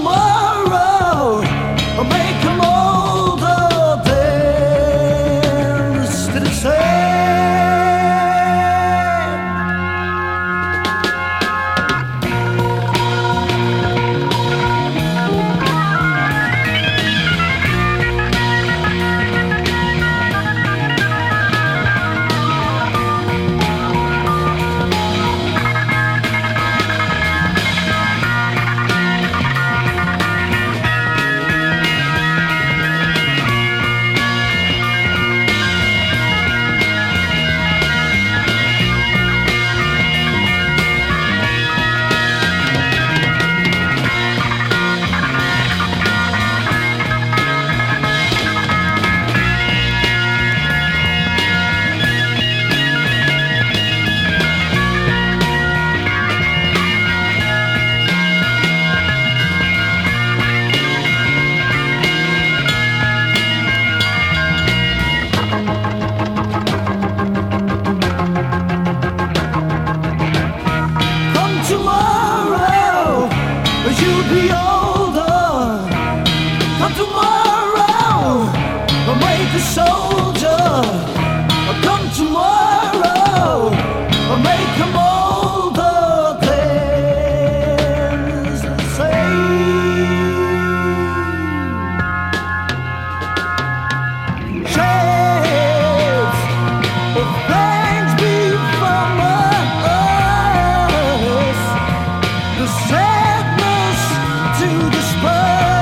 tomorrow, make them older than instead of sad. Tomorrow, you'll be older. Come tomorrow, make a soldier. Come tomorrow, make him older than the same. Shades of things before us, the sadness to despair.